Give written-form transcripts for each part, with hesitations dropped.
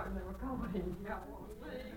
and they were calling. Y'all want to sing?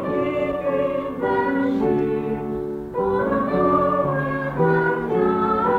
Oh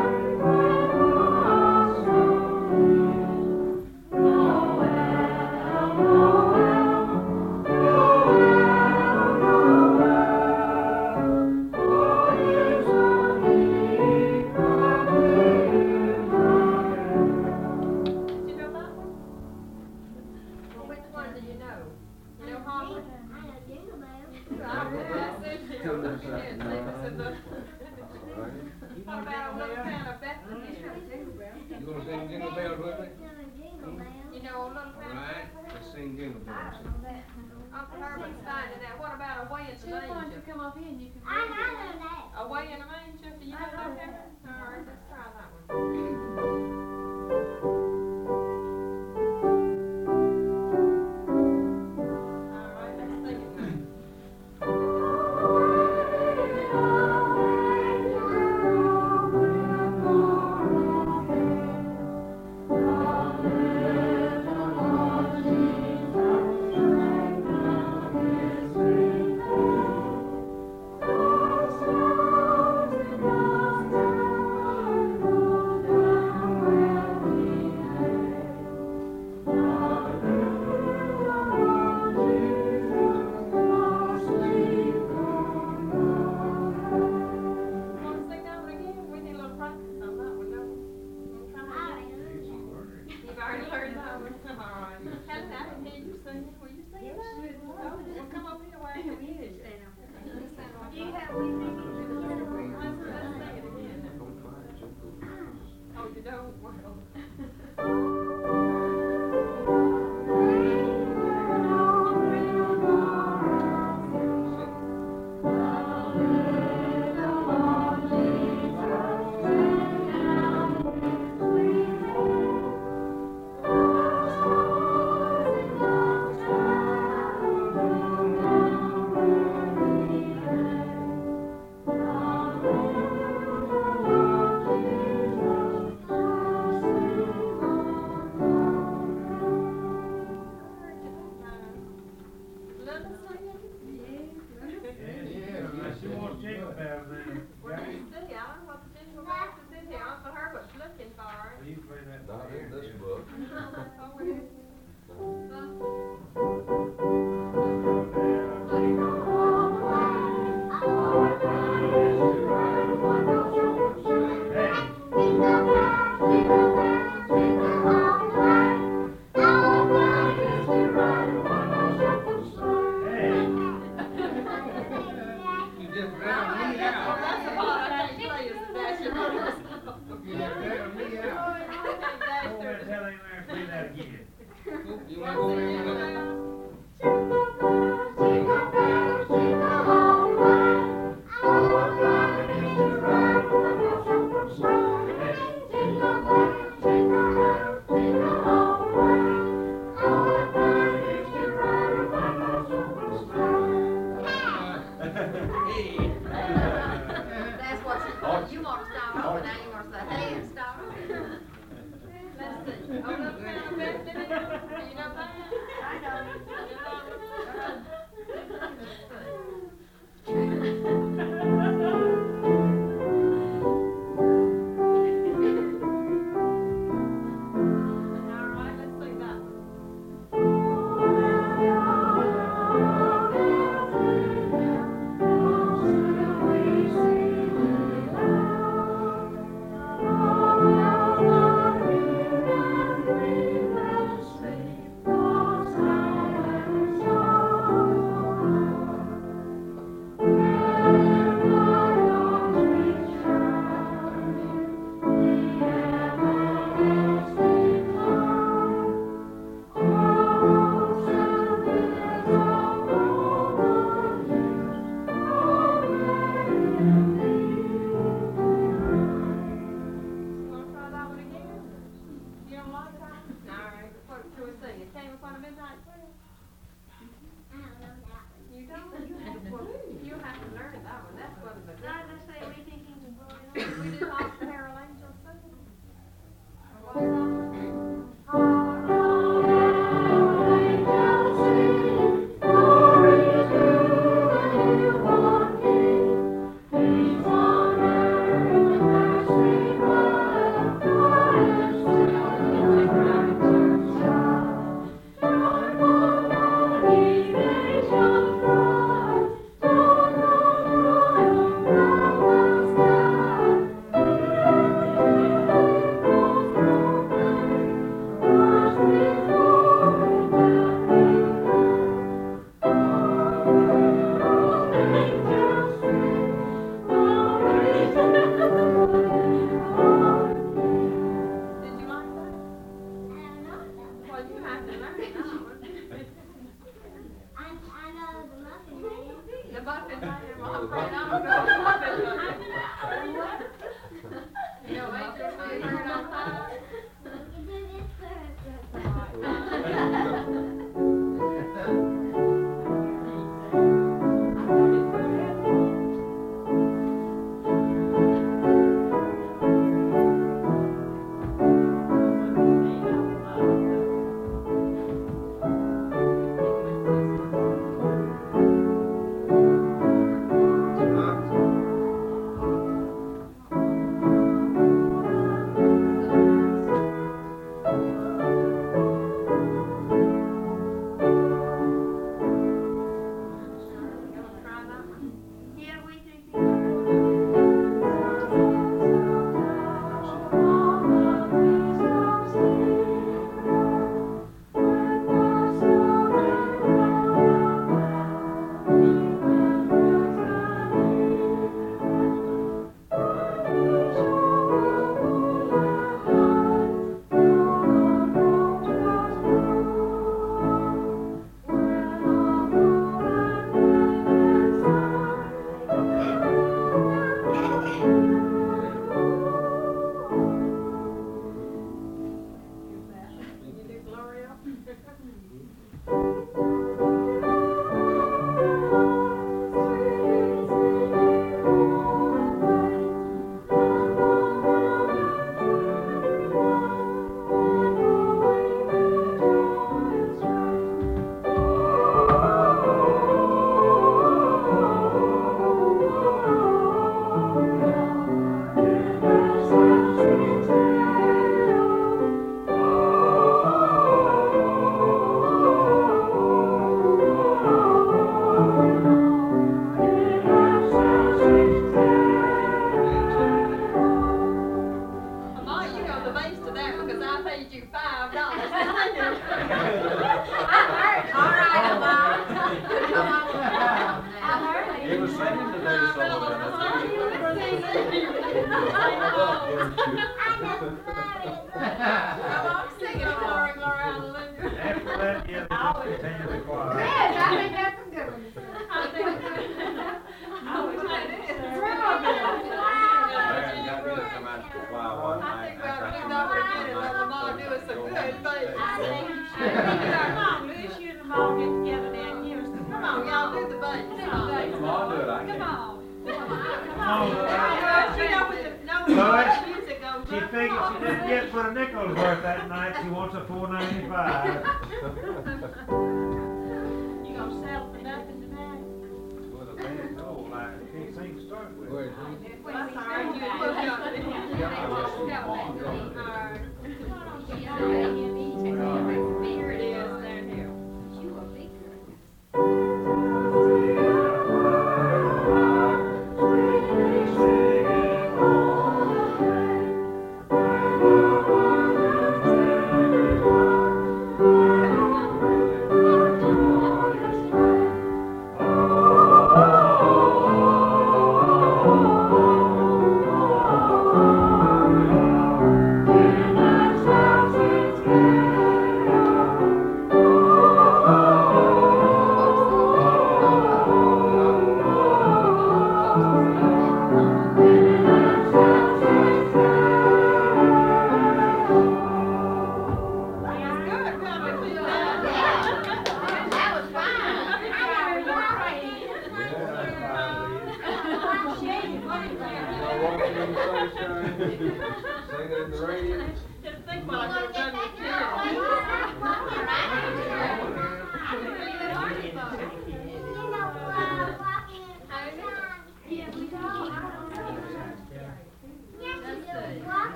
What about a little town of Bethlehem? You gonna sing Jingle Bells with me? You know, a little town of Right, Bethlehem? let's sing Jingle Bells. Uncle Herman's finding that. What about away in the Just why don't you manger? come up here and you can. Away in the manger? Do you know that? Alright, let's try that one. Alright, let's sing it now. Want to sing that one again? We need a little practice on that one, don't we? Want to try it again? You've already learned that one? Alright. Helen, I didn't hear you sing it. Will you sing it? Oh, well, come up here where I can hear you. Let's sing it again. Oh, you don't? Well. Linda singing? She wants Jingle Bells then. Well, let's see. I don't know what the jingle bells is in here. Uncle Herbert's looking for it. You play that. Not in this book. Oh, it is. You just ran me out. muffin man. Well, I'm afraid I'm gonna go muffin man. You know, muffin man burn on fire.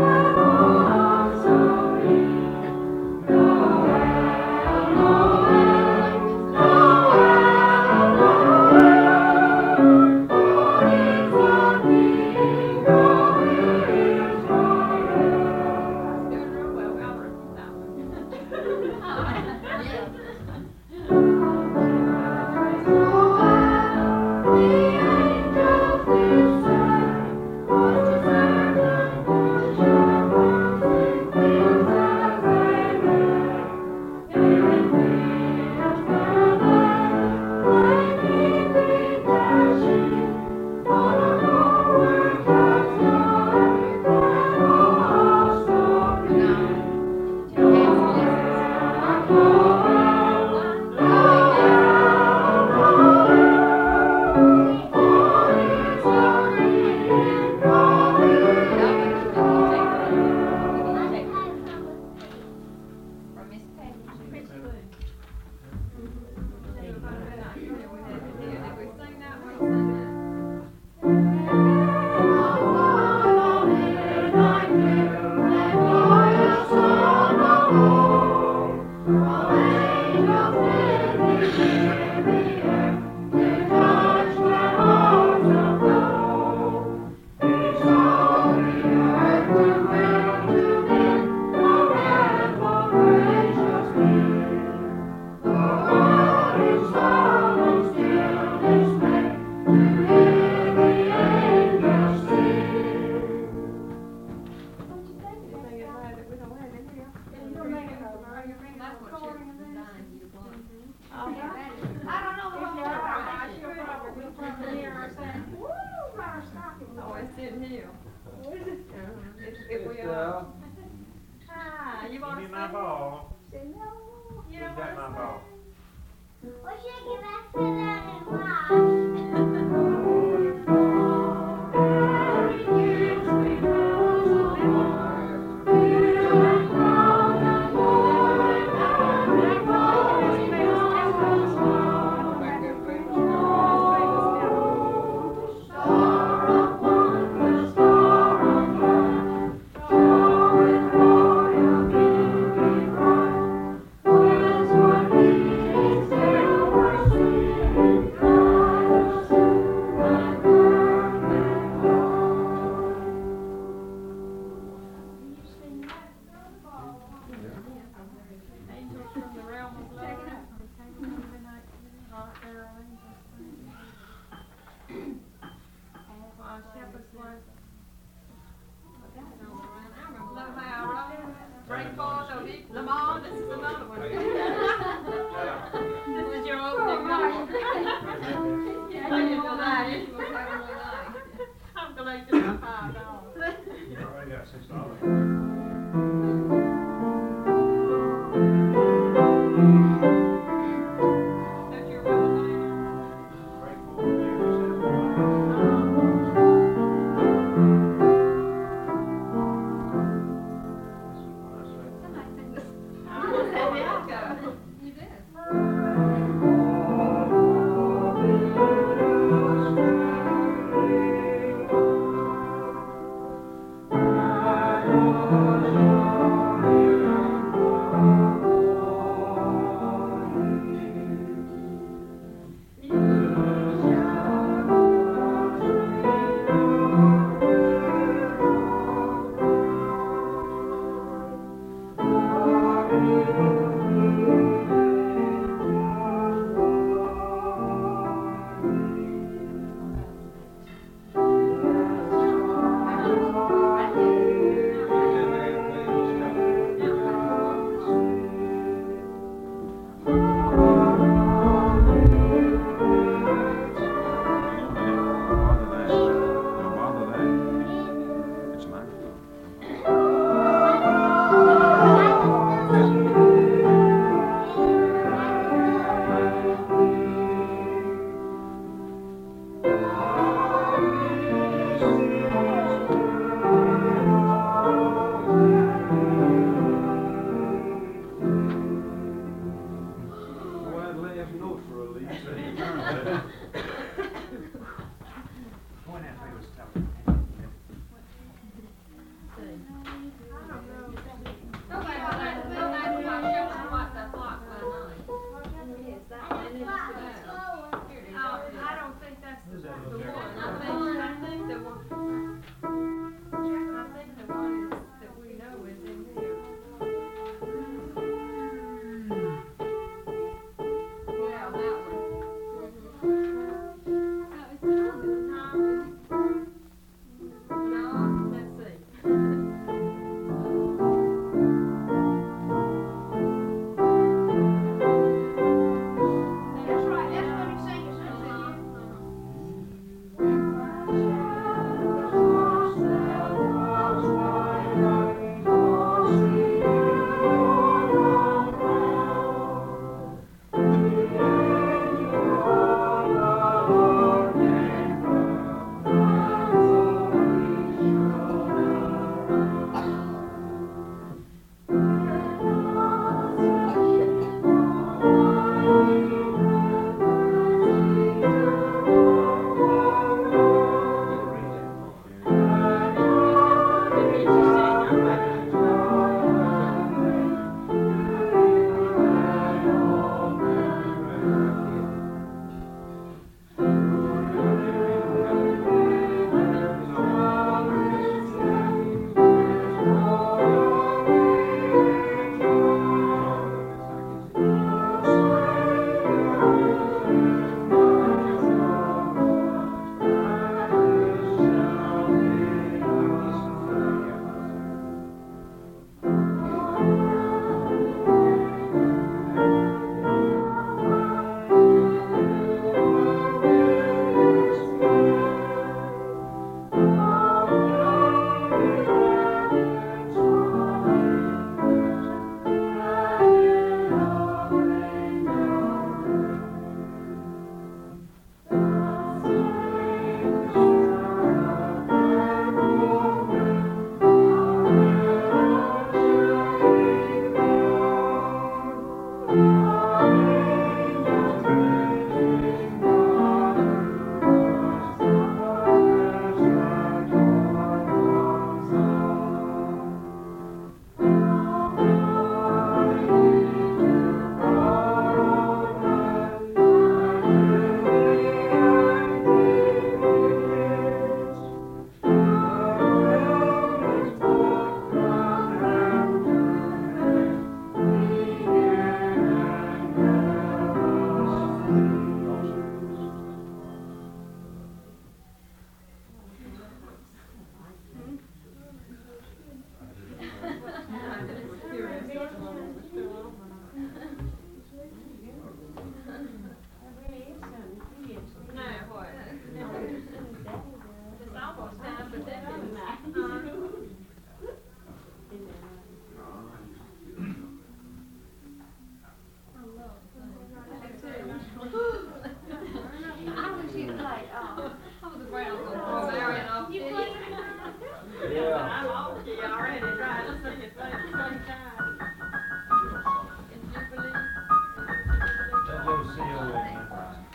Oh Hi, you want to Give me sit my here? ball. You Who's don't got my want ball? Well, she can ask me that in Back that famous guy. Angels from the realm of love. Heart there, angels sing. Why, shepherd's wife. Lamar, break forth, oh, Lamar, this is another one. This is your opening number. I didn't know that. I'm collecting my $5. You already got $6. That's your opening. Break forward, give yourself You did.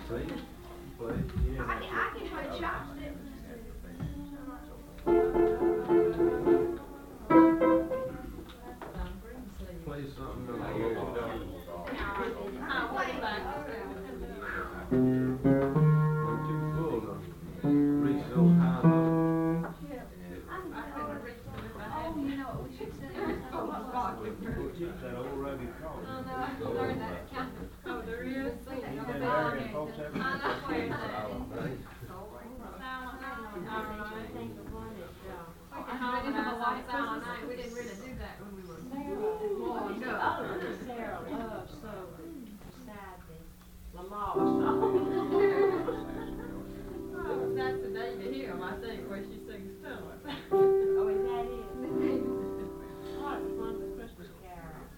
See? Play. I can play chopsticks. Play something a little We're too full to reach those high notes. That old rugged cross. Oh, there is? You been there and folks ever? I know where it's at. Right? Silent night, we didn't really do that when we were. Sarah loves so sad this Lamar song. Oh, that's the David Hill, I think, where she sings to us. Oh, is that it? Oh, it's one of the Christmas carols.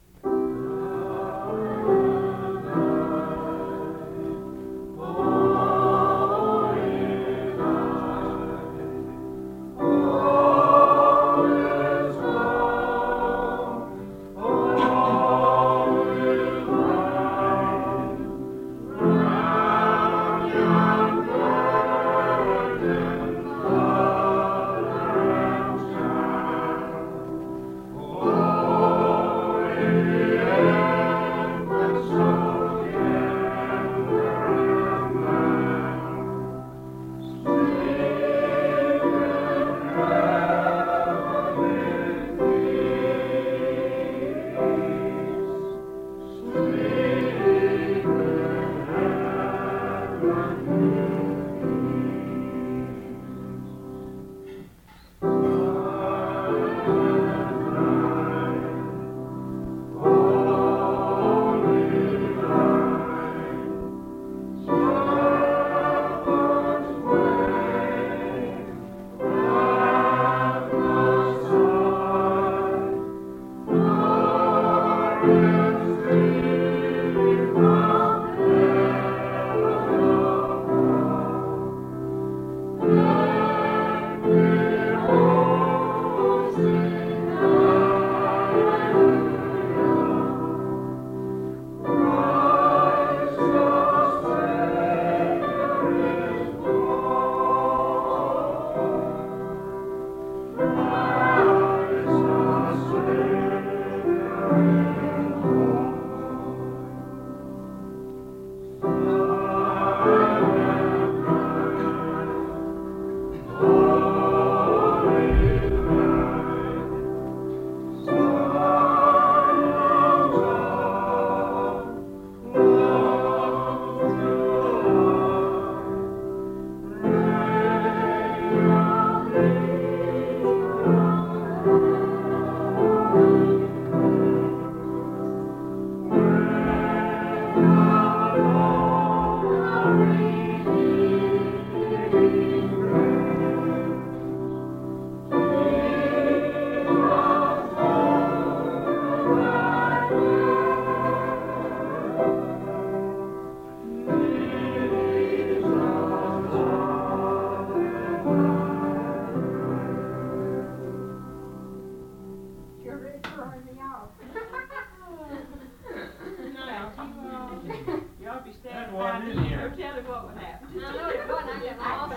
Y'all be standing That wasn't in here. Don't tell me what would happen. I know it wasn't, I got lost.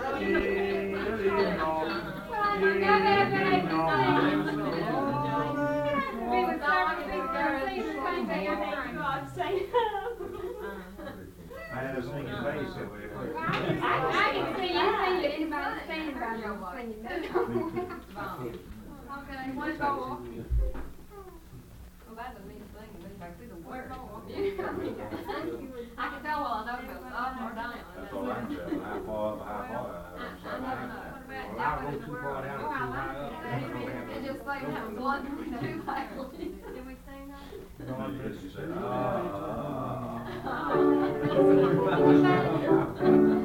I had a singing bass that way. I can see you sing it, anybody standing by me singing that. Okay, one more. Well, that doesn't mean a thing, it means I see the word. I can tell well I know if it was up or down. That's all I can tell. How far up, how far I never know. Well, I go too far down or too high up. It just like that blood too lightly. Did we sing that? God bless you, say, Oh.